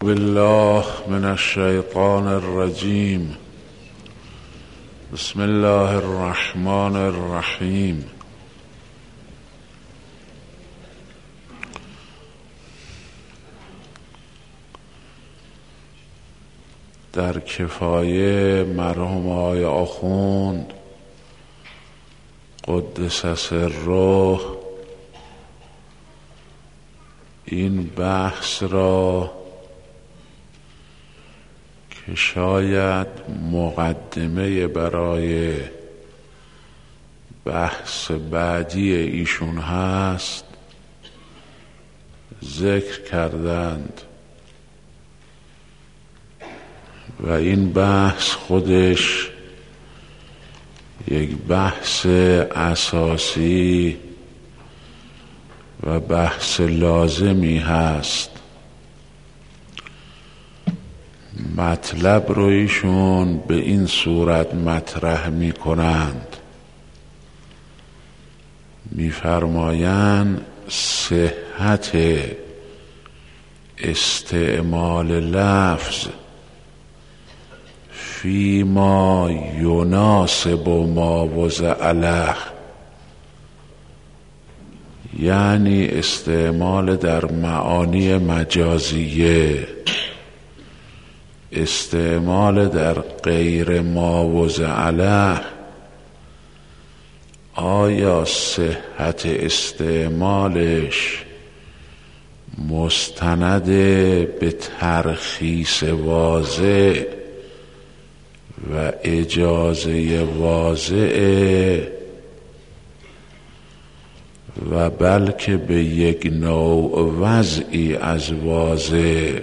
بالله من الشیطان الرجیم. بسم الله الرحمن الرحیم. در کفایه مرحوم آقای آخوند قدس سره این بحث را که شاید مقدمه برای بحث بعدی ایشون هست ذکر کردند و این بحث خودش یک بحث اساسی و بحث لازمی هست. مطلب رو ایشون به این صورت مطرح می کنند، می فرمایند صحت استعمال لفظ فیما یناسب ما وضع له، یعنی استعمال در معانی مجازیه، استعمال در غیر ما وضع له، آیا صحت استعمالش مستند به ترخیص واضح و اجازه واضح و بلکه به یک نوع وضعی از واضح،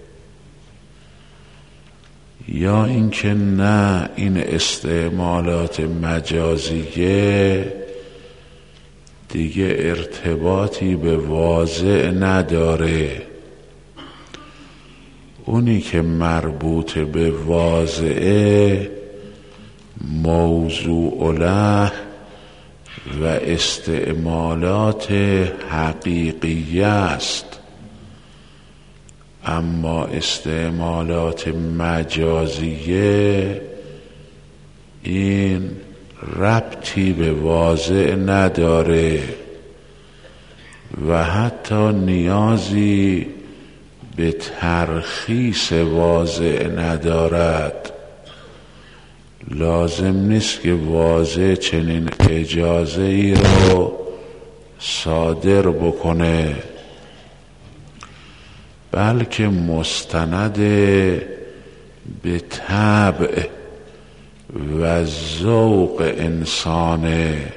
یا اینکه نه این استعمالات مجازیه دیگه ارتباطی به واضح نداره، اونی که مربوط به واضعه موضوع له و استعمالات حقیقیه است، اما استعمالات مجازیه این ربطی به واضع نداره و حتی نیازی به ترخیص واضع ندارد. لازم نیست که واضع چنین اجازه ای رو صادر بکنه، بلکه مستند به طبع و ذوق انسانه،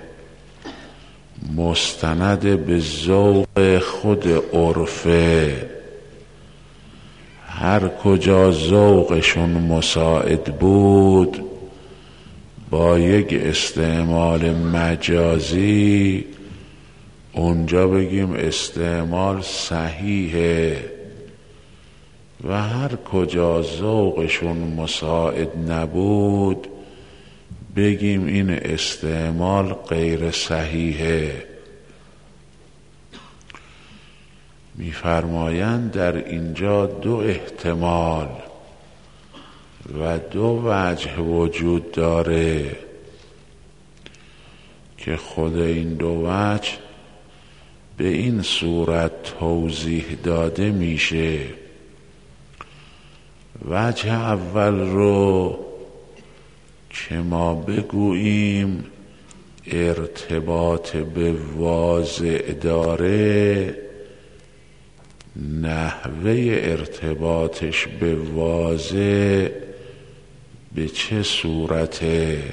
مستند به ذوق خود عرفه. هر کجا ذوقشون مساعد بود با یک استعمال مجازی اونجا بگیم استعمال صحیحه، و هر کجا ذوقشون مساعد نبود بگیم این استعمال غیر صحیحه. می‌فرمایند در اینجا دو احتمال و دو وجه وجود داره که خود این دو وجه به این صورت توضیح داده میشه. وجه اول رو که ما بگوییم ارتباط به واضع داره، نحوه ارتباطش به واضع به چه صورته؟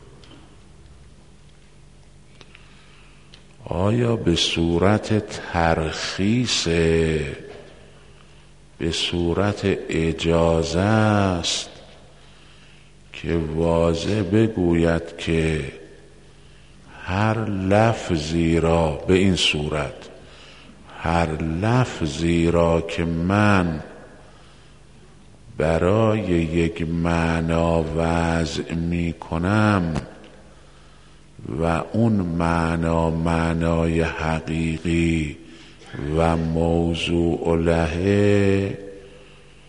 آیا به صورت ترخیصه، به صورت اجازه است که واضع بگوید که هر لفظی را به این صورت، هر لفظی را که من برای یک معنا وضع می کنم و اون معنا معنای حقیقی و موضوع له،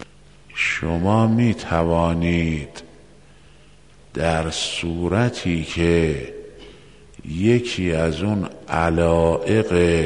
شما می توانید در صورتی که یکی از اون علایق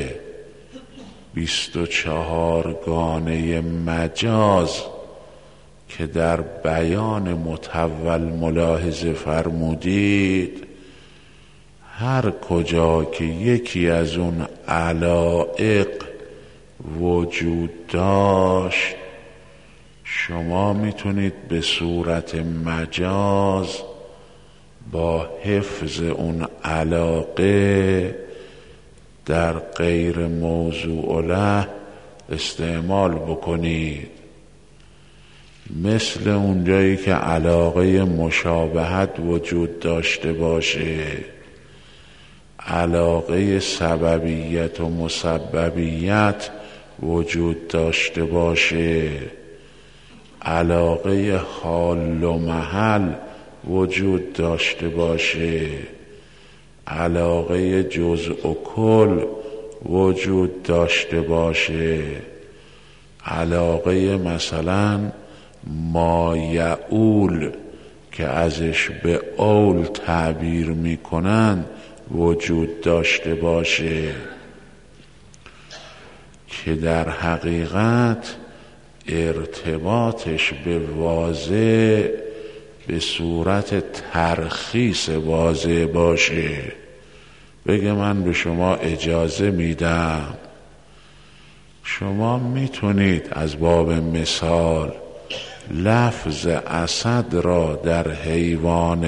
24 گانه مجاز که در بیان متول ملاحظه فرمودید، هر کجا که یکی از اون علایق وجود داشت، شما میتونید به صورت مجاز با حفظ اون علاقه در غیر موضوع له استعمال بکنید. مثل اونجایی که علاقه مشابهت وجود داشته باشه، علاقه سببیت و مسببیت وجود داشته باشه، علاقه حال و محل وجود داشته باشه، علاقه جزء و کل وجود داشته باشه، علاقه مثلا ما یعول که ازش به اول تعبیر میکنن وجود داشته باشه، که در حقیقت ارتباطش به واضح به صورت ترخیص واضح باشه. بگه من به شما اجازه میدم، شما میتونید از باب مثال لفظ اسد را در حیوان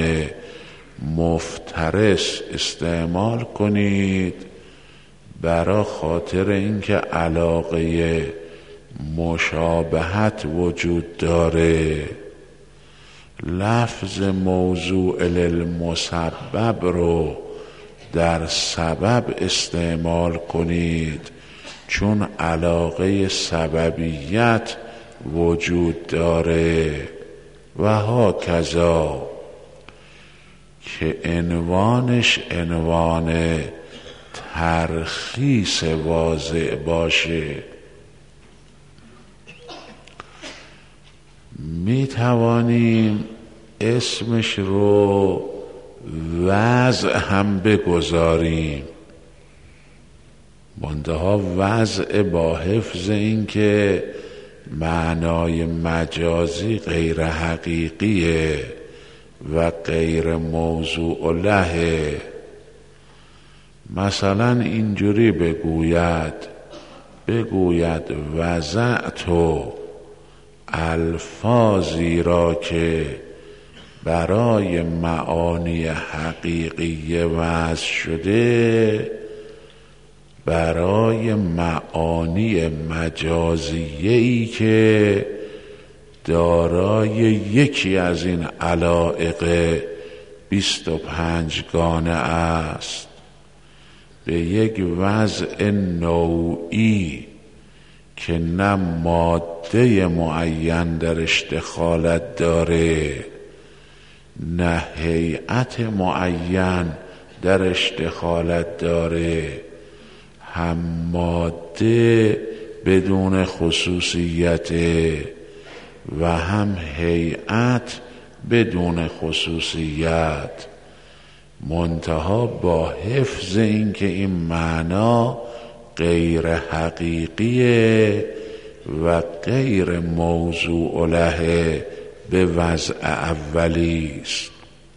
مفترس استعمال کنید برای خاطر اینکه علاقه مشابهت وجود داره. لفظ موضوع للمسبب رو در سبب استعمال کنید چون علاقه سببیت وجود داره. و هاکذا که عنوانش عنوان ترخیص واضح باشه، می توانیم اسمش رو وضع هم بگذاریم، منتها وضع با حفظ این که معنای مجازی غیر حقیقیه و غیر موضوع له. مثلا اینجوری بگوید وضعتو الفاظی را که برای معانی حقیقی وضع شده برای معانی مجازیه‌ای که دارای یکی از این علایق 25 گانه است، به یک وضع نوعی که نه ماده معین درش دخالت داره نه هیئت معین درش دخالت داره، هم ماده بدون خصوصیت و هم هیئت بدون خصوصیت، منتها با حفظ این که این معنا غیر حقیقیه و غیر موضوع له به وضع اولی است.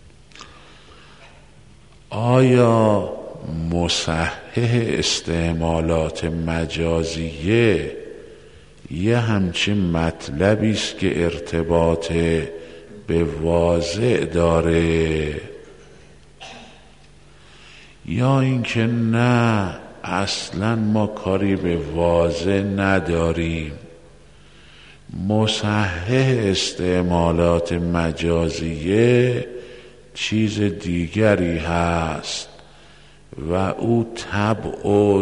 آیا مصحح استعمالات مجازیه یه همچین مطلبی است که ارتباط به واضع داره، یا اینکه نه اصلا ما کاری به واضع نداریم؟ مصحح استعمالات مجازیه چیز دیگری هست و او طبع و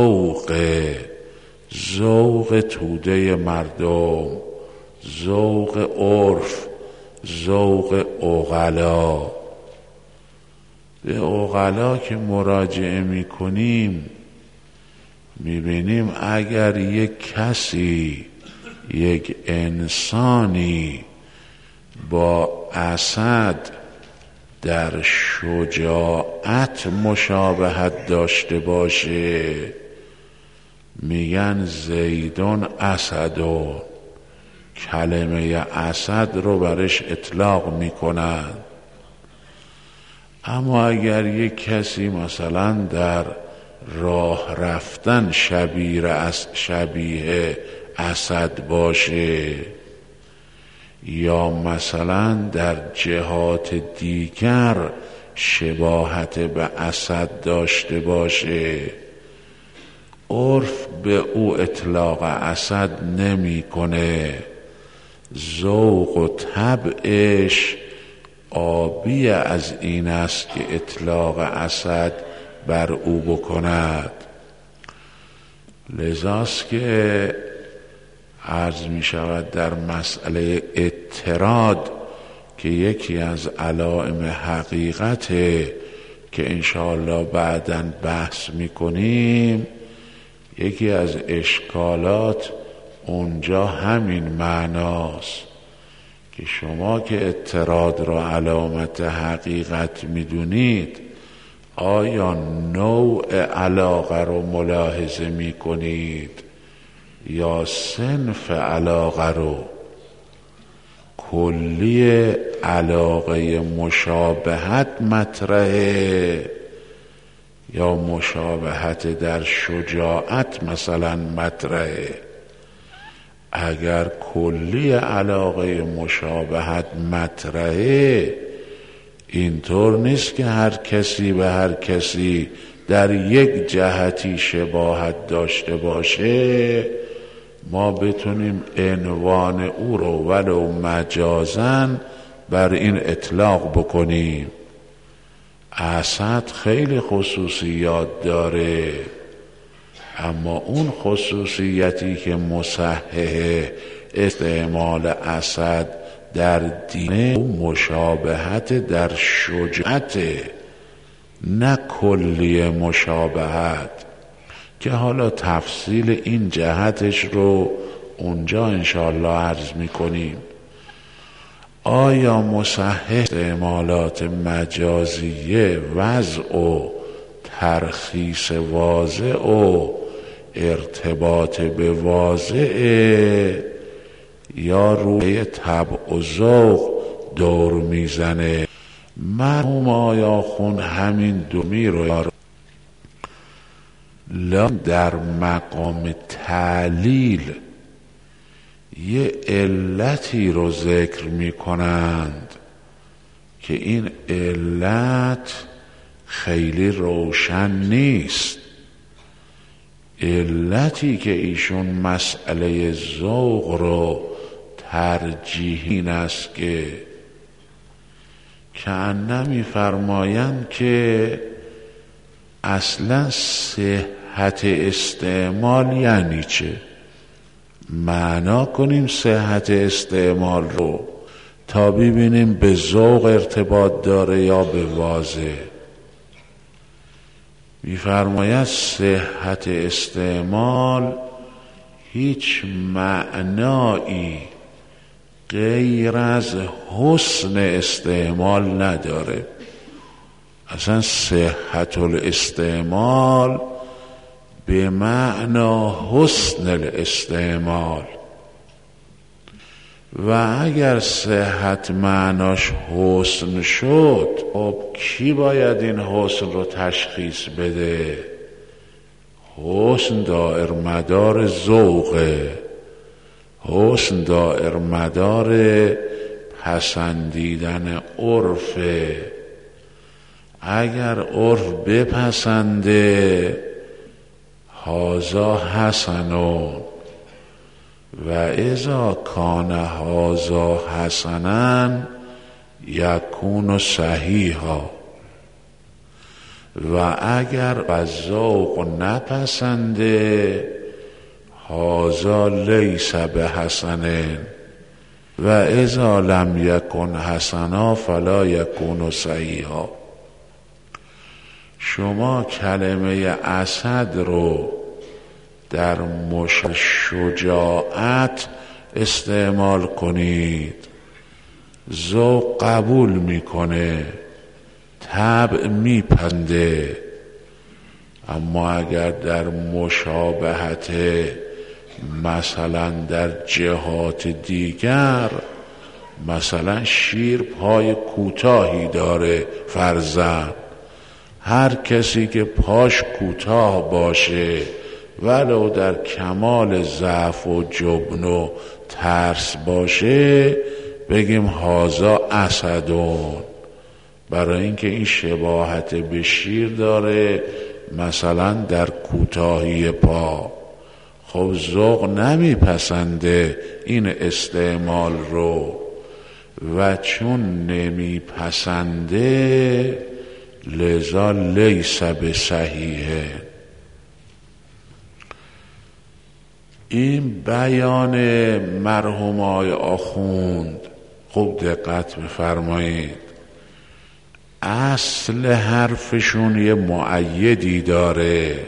ذوق توده مردم، ذوق عرف، ذوق عقلا. به عقلا که مراجعه میکنیم میبینیم اگر یک کسی یک انسانی با اسد در شجاعت مشابهت داشته باشه میگن زیدون اسدون، کلمه اسد رو برش اطلاق میکنن. اما اگر یک کسی مثلا در راه رفتن شبیه اسد باشه یا مثلا در جهات دیگر شباهت به اسد داشته باشه، عرف به او اطلاق اسد نمیکنه. ذوق و طبعش آبی از این است که اطلاق اسد بر او بکند. لذاست که عرض می شود در مسئله اطراد که یکی از علائم حقیقته که انشاءالله بعداً بحث می کنیم، یکی از اشکالات اونجا همین معناست که شما که اطراد را علامت حقیقت می دونید، آیا نوع علاقه رو ملاحظه می کنید یا صنف علاقه رو؟ کلی علاقه مشابهت مطرحه یا مشابهت در شجاعت مثلا مطرحه؟ اگر کلی علاقه مشابهت مطرحه، اینطور نیست که هر کسی به هر کسی در یک جهتی شباهت داشته باشه ما بتونیم عنوان او رو ولو مجازن بر این اطلاق بکنیم. اسد خیلی خصوصیات داره، اما اون خصوصیتی که مصحح استعمال اسد در دین مشابهت در شجاعت، نه کلی مشابهت، که حالا تفصیل این جهتش رو اونجا انشاءالله عرض میکنیم. آیا مصحح استعمالات مجازیه وضع و ترخیص واضع و ارتباط به واضع یا روی طبع و ذوق دور میزنه؟ مرحوم آیا خون همین دومی رو در مقام تعلیل یه علتی رو ذکر می کنند که این علت خیلی روشن نیست. علتی که ایشون مسئله ذوق رو ترجیح این است که کأنه فرمایند که اصلا صحت استعمال یعنی چه؟ معنا کنیم صحت استعمال رو تا ببینیم به ذوق ارتباط داره یا به واضع. می‌فرماید صحت استعمال هیچ معنایی غیر از حسن استعمال نداره. اصلا صحت الاستعمال به معنا حسن الاستعمال، و اگر صحت معناش حسن شد، خب کی باید این حسن رو تشخیص بده؟ حسن دائر مدار ذوقه، حسن دائر مدار پسندیدن عرفه. اگر عرف بپسنده هازا حسنون و اذا کان هازا حسنن یکون صحیحا، و اگر ذوق نپسنده هازا لیس بحسنن و اذا لم یکن حسنا فلا یکون صحیحا. شما کلمه اسد رو در شجاعت استعمال کنید. ذوق قبول میکنه، طبع میپنده. اما اگر در مشابهت مثلا در جهات دیگر، مثلا شیر پای کوتاهی داره فرضاً، هر کسی که پاش کوتاه باشه ولو در کمال ضعف و جبن و ترس باشه بگیم هازا اسدون، برای اینکه این شباهت به شیر داره مثلا در کوتاهی پا. خب ذوق نمیپسنده این استعمال رو، و چون نمیپسنده لذا لیس بصحیحه. این بیان مرحوم آقای آخوند خوب دقت بفرمایید. اصل حرفشون یه مؤیدی داره،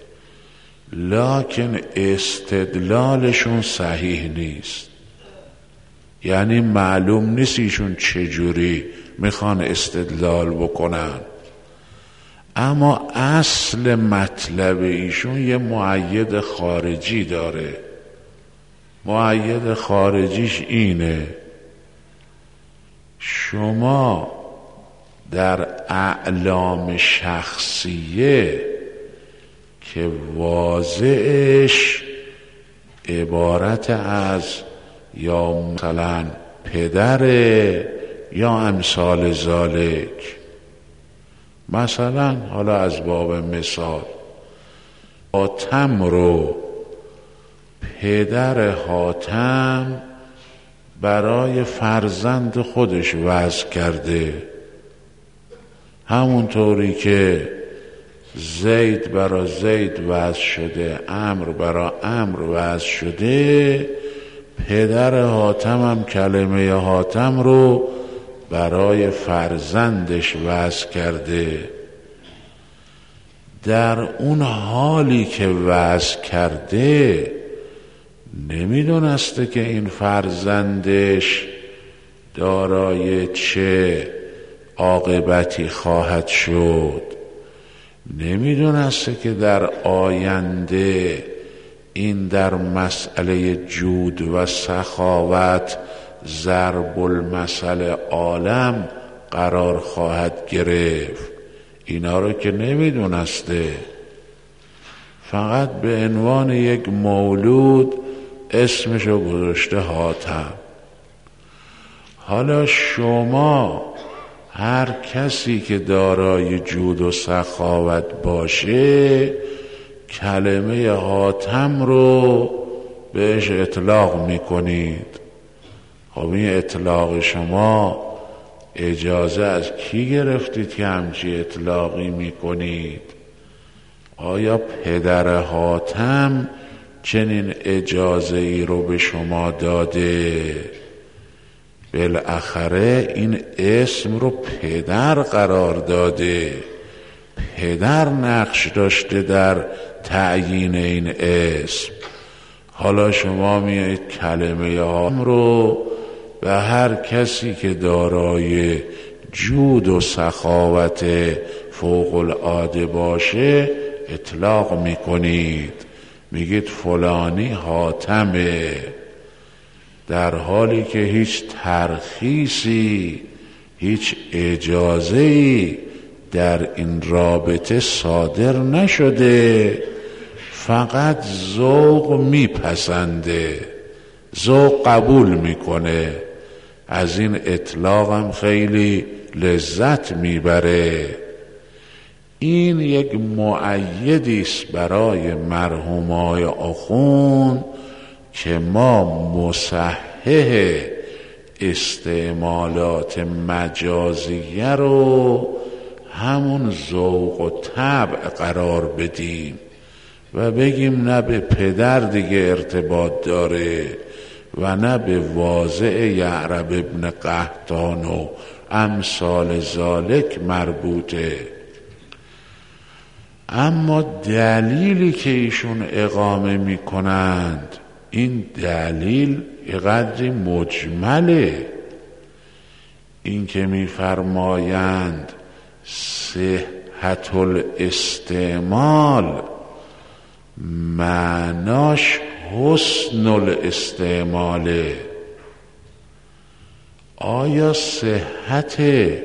لکن استدلالشون صحیح نیست. یعنی معلوم نیست ایشون چجوری میخوان استدلال بکنن، اما اصل مطلب ایشون یه مؤید خارجی داره. مؤید خارجیش اینه: شما در اعلام شخصیه که واضحش عبارت از یا مثلا پدره یا امثال ذالک، مثلا حالا از باب مثال حاتم رو پدر حاتم برای فرزند خودش وضع کرده، همونطوری که زید برای زید وضع شده، عمرو برای عمرو وضع شده، پدر حاتم هم کلمه حاتم رو برای فرزندش وضع کرده. در اون حالی که وضع کرده نمیدونسته که این فرزندش دارای چه عاقبتی خواهد شد، نمیدونسته که در آینده این در مسئله جود و سخاوت ضرب المثل عالم قرار خواهد گرفت. اینا رو که نمیدونسته، فقط به عنوان یک مولود اسمشو گذاشته حاتم. حالا شما هر کسی که دارای جود و سخاوت باشه کلمه حاتم رو بهش اطلاق میکنید. خب این اطلاق شما اجازه از کی گرفتید که همچی اطلاقی میکنید؟ آیا پدر حاتم چنین اجازه ای رو به شما داده؟ بالاخره این اسم رو پدر قرار داده، پدر نقش داشته در تعیین این اسم. حالا شما میایید کلمه حاتم رو به هر کسی که دارای جود و سخاوت فوق العاده باشه اطلاق میکنید، میگید فلانی حاتمه، در حالی که هیچ ترخیصی، هیچ اجازه‌ای در این رابطه صادر نشده، فقط ذوق میپسنده، ذوق قبول میکنه، از این اطلاق هم خیلی لذت میبره. این یک مؤیدی است برای مرحومای آخوند که ما مصحح استعمالات مجازیه رو همون ذوق و طبع قرار بدیم و بگیم نه به پدر دیگه ارتباط داره و نه به واضع یعرب ابن قحطان و امثال ذالک مربوطه. اما دلیلی که ایشون اقامه می کنند این دلیل یه قدری مجمله. این که میفرمایند صحت الاستعمال معناش حسن الاستعماله. آیا صحت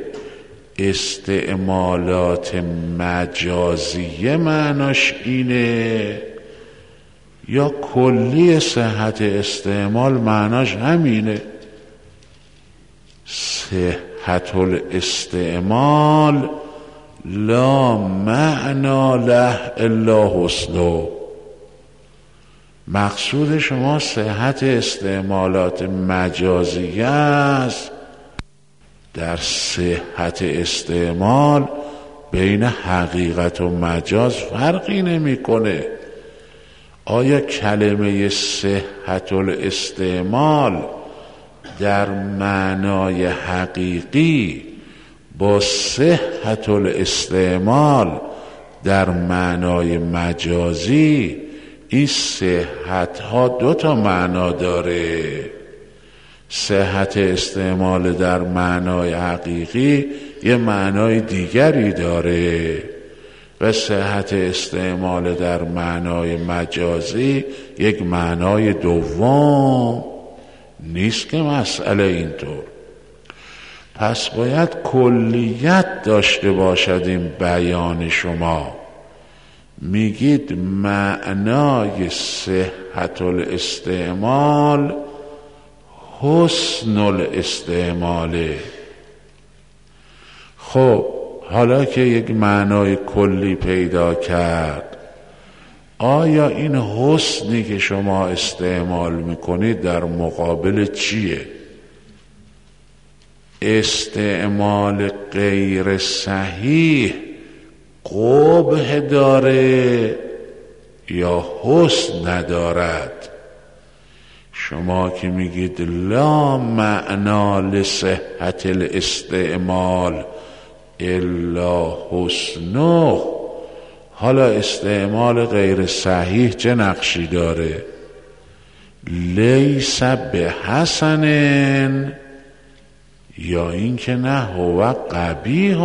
استعمالات مجازیه معناش اینه یا کلی صحت استعمال معناش همینه؟ صحت الاستعمال لا معنا له الا حسنه. مقصود شما صحت استعمالات مجازیه است. در صحت استعمال بین حقیقت و مجاز فرقی نمیکنه. آیا کلمه صحت الاستعمال در معنای حقیقی با صحت الاستعمال در معنای مجازی، این صحت ها دو تا معنا داره. صحت استعمال در معنای حقیقی یه معنای دیگری داره و صحت استعمال در معنای مجازی یک معنای دوم. نیست که مسئله اینطور. پس باید کلیت داشته باشد این بیان شما. میگید معنای صحت الاستعمال حسن الاستعماله. خب حالا که یک معنای کلی پیدا کرد، آیا این حسنی که شما استعمال میکنید در مقابل چیه؟ استعمال غیر صحیح قبح داره یا حسن ندارد؟ شما که میگید لا معنا لصحت الاستعمال الا حسنه، حالا استعمال غیر صحیح چه نقشی داره؟ لیس بحسن یا این که نه هو قبیح.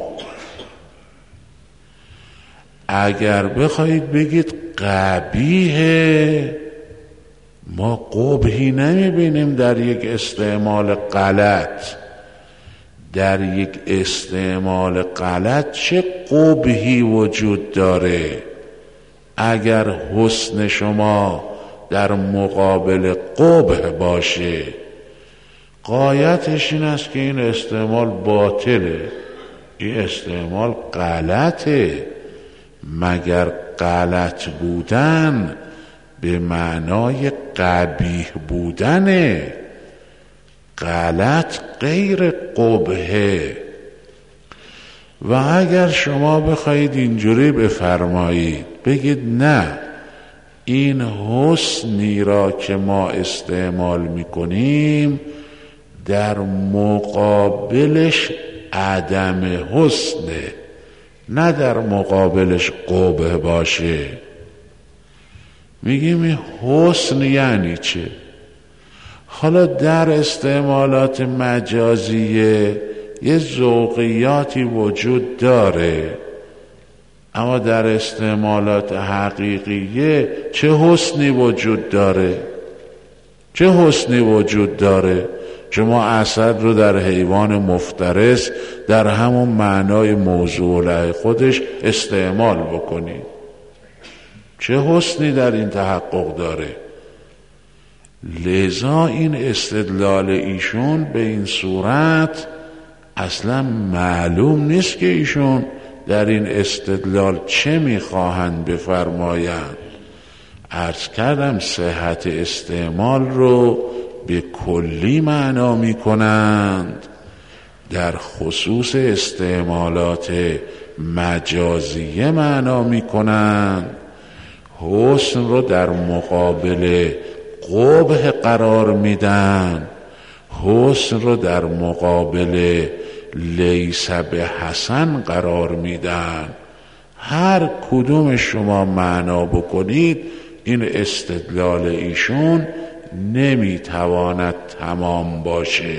اگر بخواید بگید قبیحه، ما قبحی نمیبینیم در یک استعمال غلط. در یک استعمال غلط چه قبحی وجود داره؟ اگر حسن شما در مقابل قبح باشه، غایتش این است که این استعمال باطله، این استعمال غلطه. مگر غلط بودن به معنای قبیح بودنه؟ غلط غیر قبحه. و اگر شما بخواید اینجوری بفرمایید، بگید نه، این حسنی را که ما استعمال میکنیم در مقابلش عدم حسنه، نه در مقابلش قبح باشه. میگیم این حسن یعنی چه؟ حالا در استعمالات مجازیه یه ذوقیاتی وجود داره، اما در استعمالات حقیقیه چه حسنی وجود داره؟ چه حسنی وجود داره؟ شما اسد رو در حیوان مفترس در همون معنای موضوع خودش استعمال بکنید، چه حسنی در این تحقق داره؟ لذا این استدلال ایشون به این صورت اصلا معلوم نیست که ایشون در این استدلال چه میخواهند بفرمایند. عرض کردم صحت استعمال رو به کلی معنا میکنند، در خصوص استعمالات مجازیه معنا میکنند، حسن رو در مقابل قبح قرار میدن، حسن رو در مقابل لیس بحسن قرار میدن. هر کدوم شما معنا بکنید این استدلال ایشون نمیتواند تمام باشه.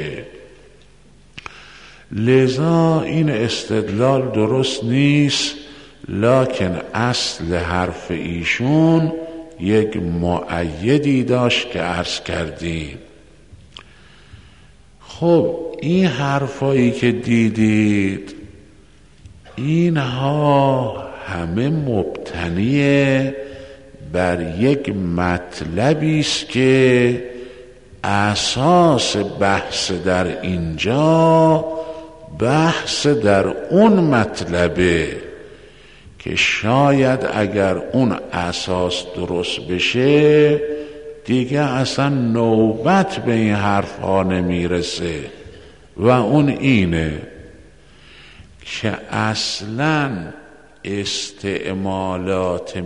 لذا این استدلال درست نیست، لکن اصل حرف ایشون یک مؤیدی داشت که عرض کردیم. خب این حرفایی که دیدید اینها همه مبتنیه بر یک مطلبی است که اساس بحث در اینجا بحث در اون مطلبه که شاید اگر اون اساس درست بشه دیگه اصلا نوبت به این حرف ها نمیرسه، و اون اینه که اصلا استعمالات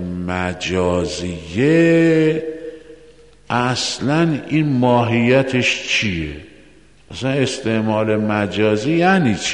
مجازیه اصلا این ماهیتش چیه؟ اصلا استعمال مجازی یعنی چه؟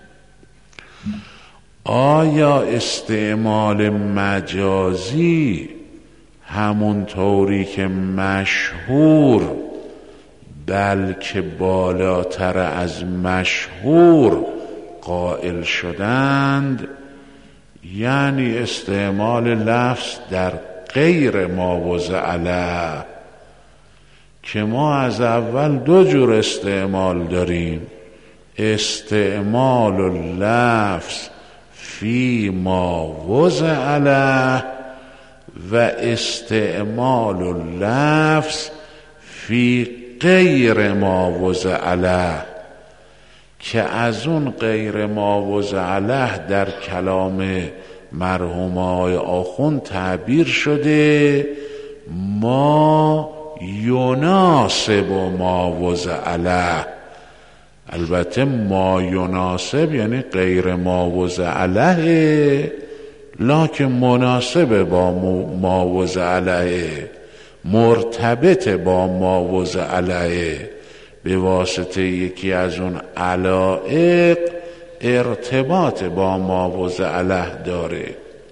آیا استعمال مجازی همون طوری که مشهور بلکه بالاتر از مشهور قائل شدند، یعنی استعمال لفظ در غیر ما وضع له، که ما از اول دو جور استعمال داریم: استعمال اللفظ فی ما وضع له و استعمال اللفظ فی غیر ما وضع له، که از اون غیر ما وضع له در کلام مرحوم آقای آخوند تعبیر شده ما یناسب ما وضع له. البته ما یناسب یعنی غیر ما وضع له، لکن مناسب با ما وضع له، مرتبط با ما وضع له، به واسطه یکی از اون علایق ارتباط با ما وضع له داره.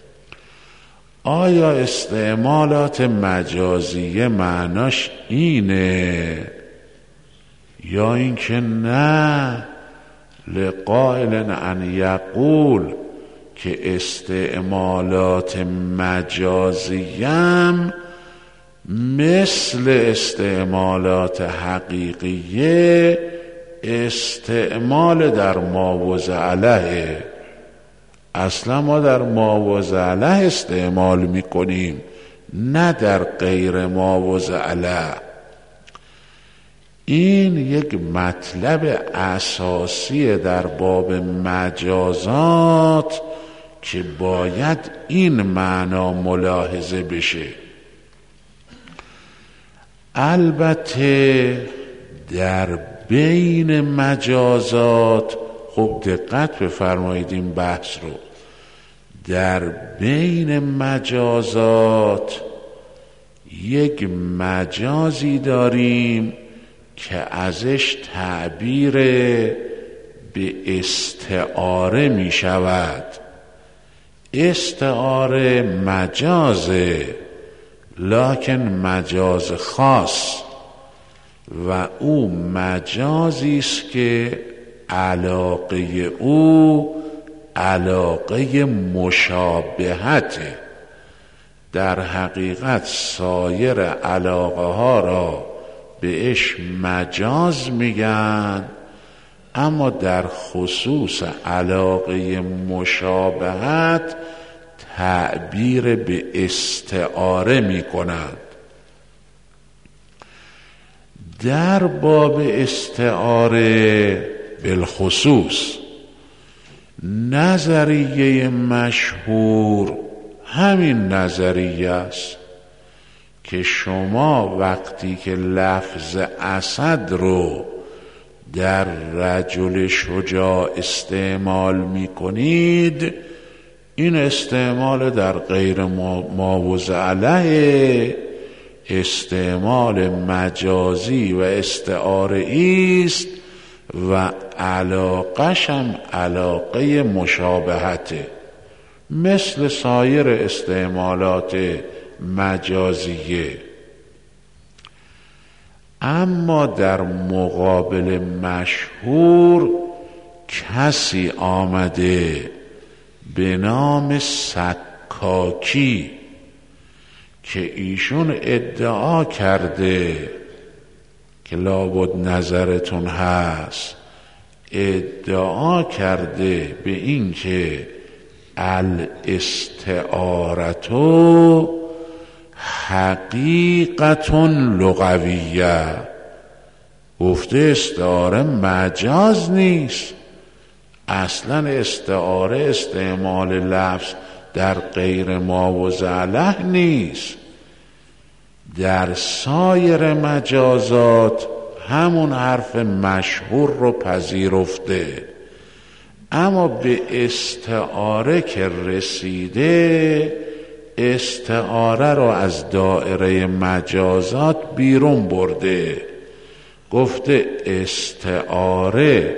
آیا استعمالات مجازیه معناش اینه یا اینکه نه؟ لقائل ان یقول که استعمالات مجازیم مثل استعمالات حقیقیه استعمال در ما وضع له. اصلا ما در ما وضع له استعمال میکنیم، نه در غیر ما وضع له. این یک مطلب اساسی در باب مجازات که باید این معنا ملاحظه بشه. البته در بین مجازات، خب دقت بفرمایید این بحث رو، در بین مجازات یک مجازی داریم که ازش تعبیر به استعاره می شود. استعاره مجازه، لکن مجاز خاص، و او مجازی است که علاقه او علاقه مشابهته. در حقیقت سایر علاقه ها را بهش مجاز میگن، اما در خصوص علاقه مشابهت تعبیر به استعاره میکنند. در باب استعاره بالخصوص نظریه مشهور همین نظریه است که شما وقتی که لفظ اسد رو در رجل شجاع استعمال می کنید، این استعمال در غیر ما وضع له استعمال مجازی و استعاره است و علاقش هم علاقه مشابهته، مثل سایر استعمالات مجازیه. اما در مقابل مشهور کسی آمده به نام سکاکی که ایشون ادعا کرده که لابد نظرتون هست، ادعا کرده به این که الاستعارتو حقیقتون لغویه، گفته استعاره مجاز نیست، اصلا استعاره استعمال لفظ در غیر ما و زله نیست. در سایر مجازات همون حرف مشهور رو پذیرفته، اما به استعاره که رسیده استعاره رو از دایره مجازات بیرون برده، گفته استعاره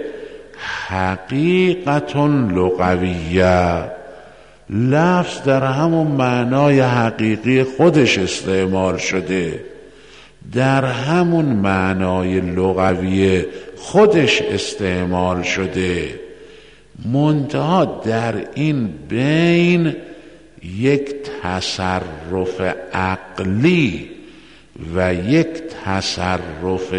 حقیقتون لغویه، لفظ در همون معنای حقیقی خودش استعمال شده، در همون معنای لغوی خودش استعمال شده، منتها در این بین یک تصرف عقلی و یک تصرف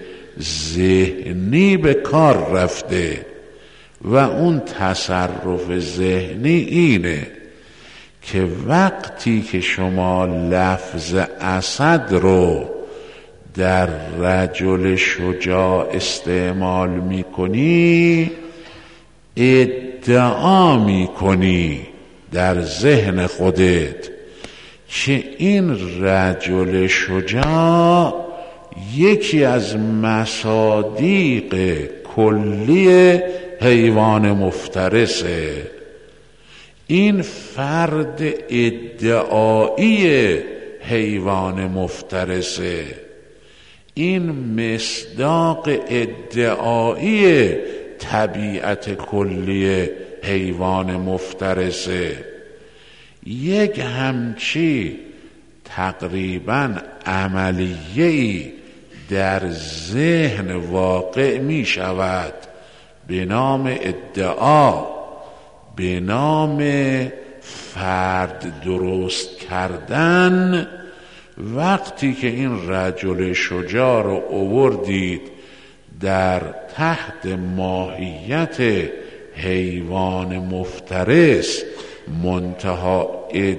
ذهنی به کار رفته و اون تصرف ذهنی اینه که وقتی که شما لفظ اسد رو در رجل شجاع استعمال میکنی، ادعا میکنی در ذهن خودت که این رجل شجاع یکی از مصادیق کلی حیوان مفترسه، این فرد ادعایی حیوان مفترسه، این مصداق ادعایی طبیعت کلی حیوان مفترسه. یک همچی تقریبا عملیه‌ای در ذهن واقع می شود به نام ادعا، به نام فرد درست کردن. وقتی که این رجل شجاع رو آوردید در تحت ماهیت حیوان مفترس منتها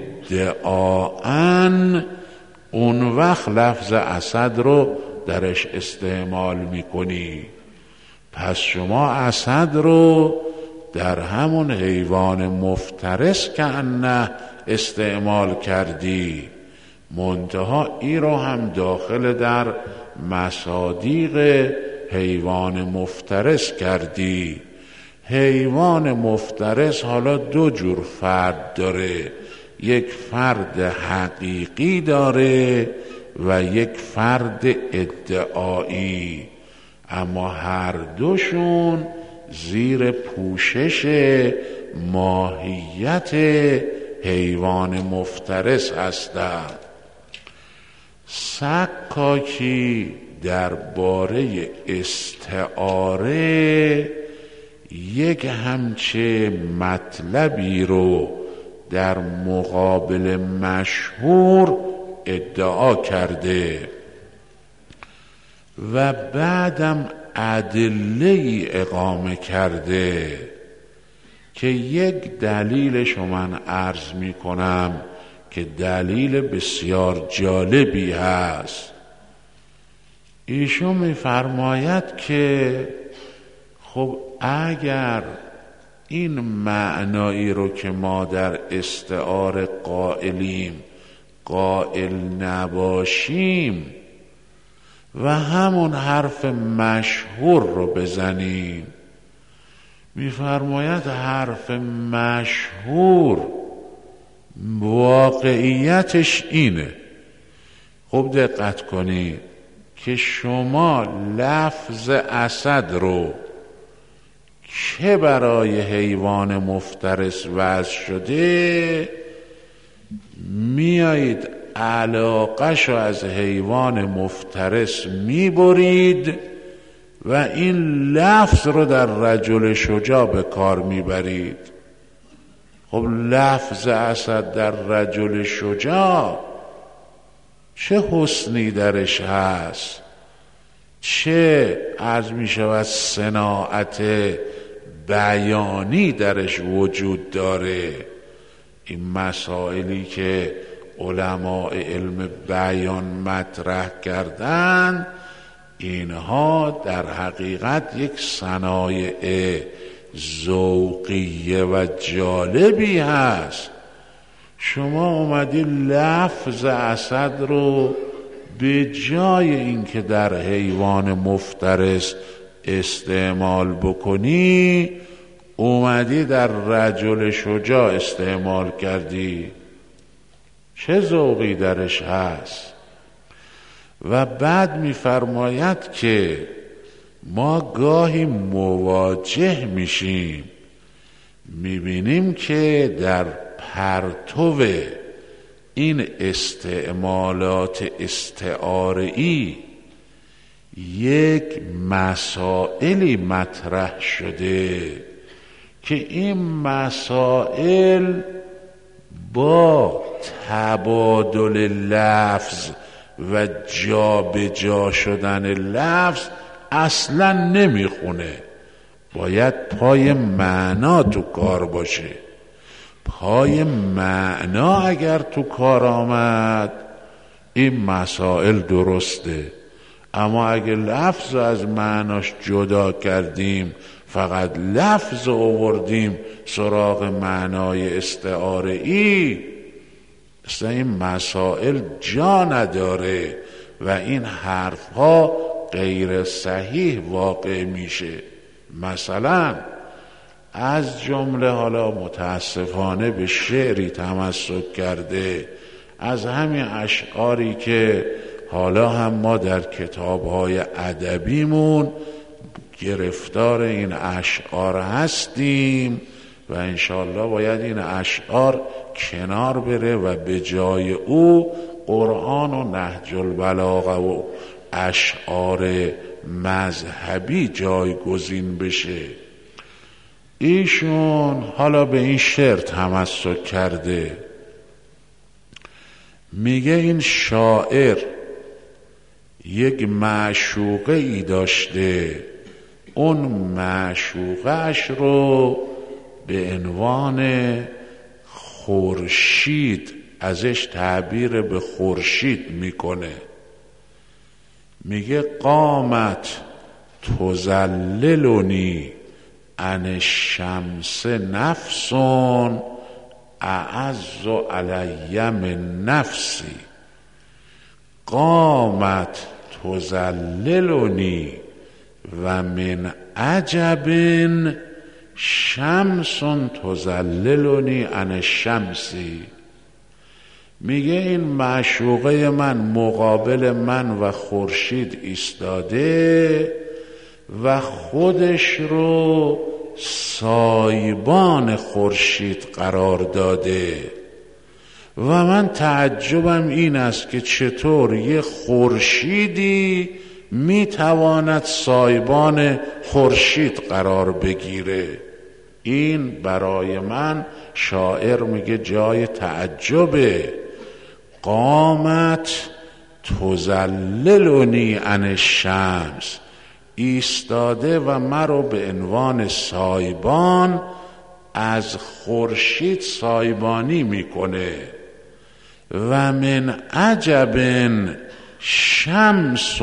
ادعاً، اون وقت لفظ اسد رو درش استعمال میکنی. پس شما اسد رو در همون حیوان مفترس که انه استعمال کردی، منتها ای رو هم داخل در مصادیق حیوان مفترس کردی. حیوان مفترس حالا دو جور فرد داره، یک فرد حقیقی داره و یک فرد ادعایی، اما هر دوشون زیر پوشش ماهیت حیوان مفترس هستند. سکاکی درباره استعاره یک همچه مطلبی رو در مقابل مشهور ادعا کرده و بعدم ادله‌ای اقامه کرده که یک دلیلش من عرض می کنم که دلیل بسیار جالبی هست. ایشون می فرماید که خب اگر این معنایی رو که ما در استعاره قائلیم قائل نباشیم و همون حرف مشهور رو بزنیم، می‌فرماید حرف مشهور واقعیتش اینه. خوب دقت کنید که شما لفظ اسد رو که برای حیوان مفترس وضع شده میایید علاقه‌شو از حیوان مفترس میبرید و این لفظ رو در رجل شجاع به کار میبرید. خب لفظ اسد در رجل شجاع چه حسنی درش هست، چه عرض می شود صناعت بیانی درش وجود داره. این مسائلی که علماء علم بیان مطرح کردن، اینها در حقیقت یک صنایع ذوقیه و جالبی هست. شما اومدی لفظ اسد رو به جای اینکه در حیوان مفترس استعمال بکنی، اومدی در رجل شجاع استعمال کردی. چه ذوقی درش هست. و بعد می‌فرماید که ما گاهی مواجه میشیم، میبینیم که در پرتو این استعمالات استعاره‌ای یک مسائلی مطرح شده که این مسائل با تبادل لفظ و جا به جا شدن لفظ اصلا نمیخونه. باید پای معنا تو کار باشه. پای معنا اگر تو کار آمد این مسائل درسته، اما اگه لفظ از معناش جدا کردیم، فقط لفظ آوردیم سراغ معنای استعاره‌ای، اصلا این مسائل جا نداره و این حرفها غیر صحیح واقع میشه. مثلا از جمله حالا متاسفانه به شعری تمسک کرده، از همین اشعاری که حالا هم ما در کتاب‌های ادبیمون گرفتار این اشعار هستیم و انشالله باید این اشعار کنار بره و به جای او قرآن و نهج البلاغه و اشعار مذهبی جایگزین بشه. ایشون حالا به این شعر تمسک کرده، میگه این شاعر یک معشوقه ای داشته، اون معشوقه‌اش رو به عنوان خورشید ازش تعبیر به خورشید میکنه. میگه قامت تزللنی عن الشمس نفس اعز علی من نفسی. قامت تزللنی و من عجب شمس تزللنی عن الشمسی. میگه این معشوقه من مقابل من و خورشید ایستاده و خودش رو سایبان خورشید قرار داده و من تعجبم این است که چطور یه خورشیدی میتواند سایبان خورشید قرار بگیره. این برای من، شاعر میگه، جای تعجبه. قامت تزللنی عن الشمس، ایستاده و مرا به عنوان سایبان از خورشید سایبانی میکنه. و من عجب شمس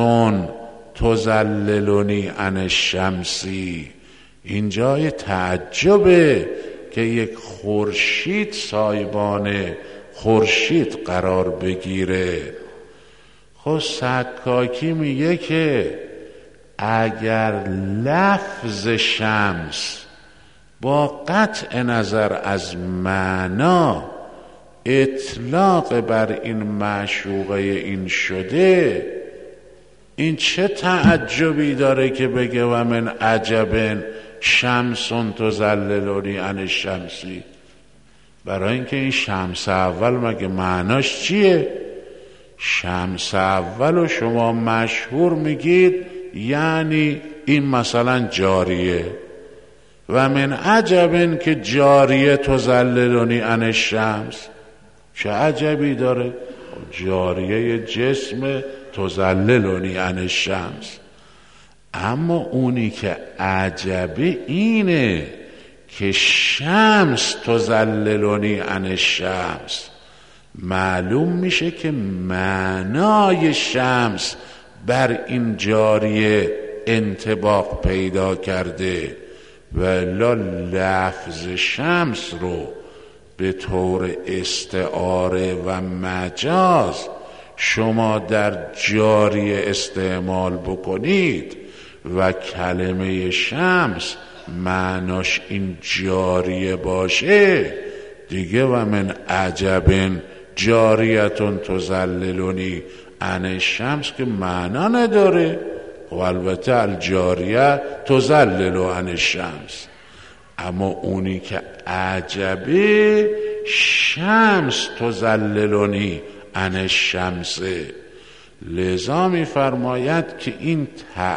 تزللنی عن الشمسی. این جای تعجبه که یک خورشید سایبان خورشید قرار بگیره. خب سکاکی میگه که اگر لفظ شمس با قطع نظر از معنا اطلاق بر این معشوقه این شده، این چه تعجبی داره که بگه و من عجب شمس تزللنی عن الشمسی؟ برای اینکه این شمس اول مگه معناش چیه؟ شمس اول و شما مشهور میگید، یعنی این مثلا جاریه. و من عجب که جاریه تزللنی عن الشمس، چه عجبی داره؟ جاریه جسم تزللنی عن الشمس. اما اونی که عجبه اینه که شمس تزللنی عن الشمس. معلوم میشه که معنای شمس بر این جاریه انطباق پیدا کرده، ولا لفظ شمس رو به طور استعاره و مجاز شما در جاریه استعمال بکنید و کلمه شمس معناش این جاریه باشه دیگه، و من عجبن جاریتون تزللنی عن الشمس که معنا نداره. و البته الجاریه تزلل عن الشمس، اما اونی که عجبه شمس تزللنی عن الشمس. لذا می فرماید که این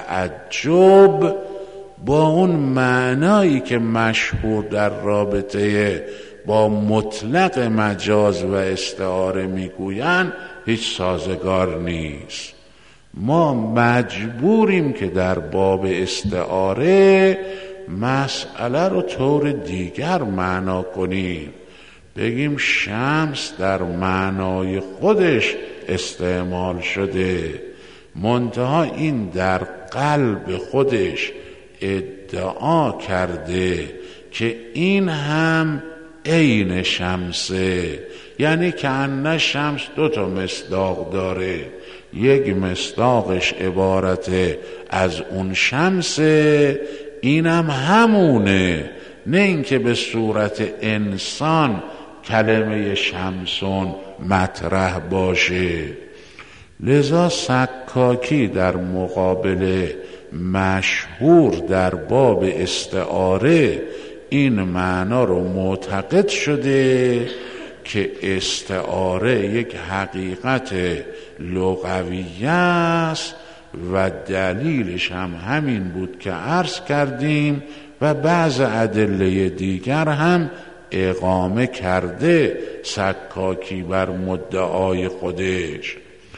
تعجب با اون معنایی که مشهور در رابطه با مطلق مجاز و استعاره میگویند هیچ سازگار نیست. ما مجبوریم که در باب استعاره مسئله رو طور دیگر معنا کنیم، بگیم شمس در معنای خودش استعمال شده، منتها این در قلب خودش ادعا کرده که این هم عین شمسه، یعنی که ان شمس دو تا مصداق داره، یک مصداقش عبارت از اون شمسه، اینم همونه، نه اینکه به صورت انسان کلمه شمسون مطرح باشه. لذا سکاکی در مقابل مشهور در باب استعاره این معنا رو معتقد شده که استعاره یک حقیقت لغویه است و دلیلش هم همین بود که عرض کردیم و بعض ادله دیگر هم اقامه کرده سکاکی بر مدعای خودش.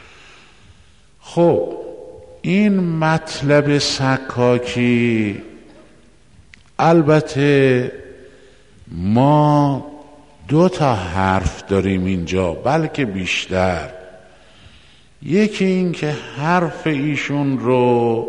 خب این مطلب سکاکی، البته ما دو تا حرف داریم اینجا بلکه بیشتر. یکی این که حرف ایشون رو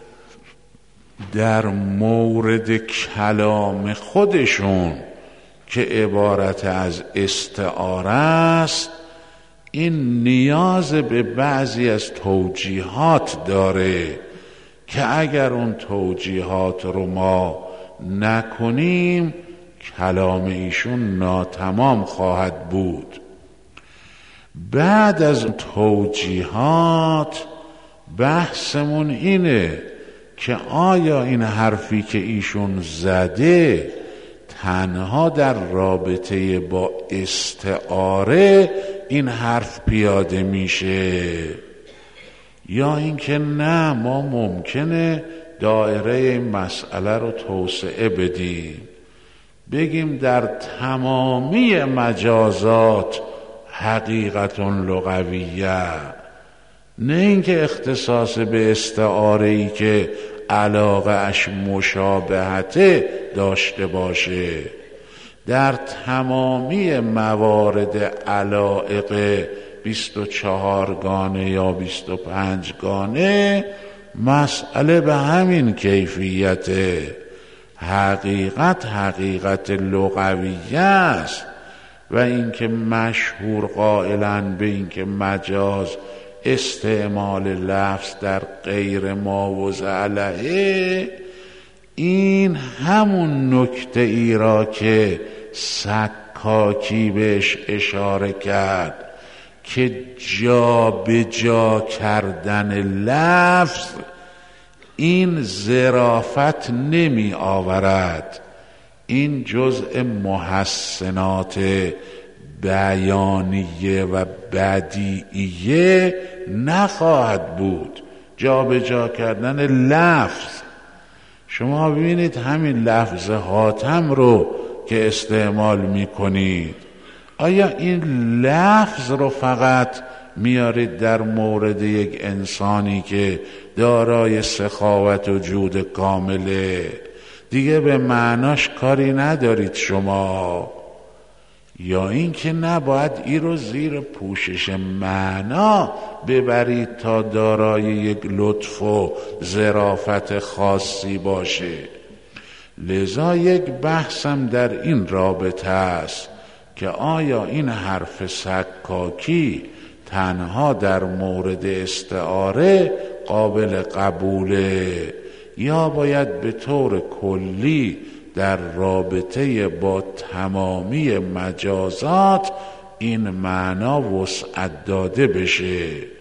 در مورد کلام خودشون که عبارت از استعاره است، این نیاز به بعضی از توجیهات داره که اگر اون توجیهات رو ما نکنیم کلام ایشون ناتمام خواهد بود. بعد از توجیهات بحثمون اینه که آیا این حرفی که ایشون زده تنها در رابطه با استعاره این حرف پیاده میشه، یا اینکه نه ما ممکنه دایره این مسئله رو توسعه بدیم، بگیم در تمامی مجازات حقیقت لغویه، نه اینکه اختصاص به استعاره ای که علاقه اش مشابهته داشته باشه. در تمامی موارد علایق 24 گانه یا 25 گانه مسئله به همین کیفیته، حقیقت لغویه است. و اینکه مشهور قائلن به اینکه مجاز استعمال لفظ در غیر ما وضع علیه، این همون نکته ای را که سکاکی بهش اشاره کرد که جا به جا کردن لفظ این ظرافت نمی آورد، این جزء محسنات بیانیه و بدیعیه نخواهد بود. جا به جا کردن لفظ. شما ببینید همین لفظ حاتم رو که استعمال میکنید، آیا این لفظ رو فقط میارید در مورد یک انسانی که دارای سخاوت و جود کامله، دیگه به معناش کاری ندارید شما؟ یا این که نباید این رو زیر پوشش معنا ببرید تا دارای یک لطف و ظرافت خاصی باشه؟ لذا یک بحثم در این رابطه است که آیا این حرف سکاکی تنها در مورد استعاره قابل قبوله یا باید به طور کلی در رابطه با تمامی مجازات این معنا وسعت داده بشه؟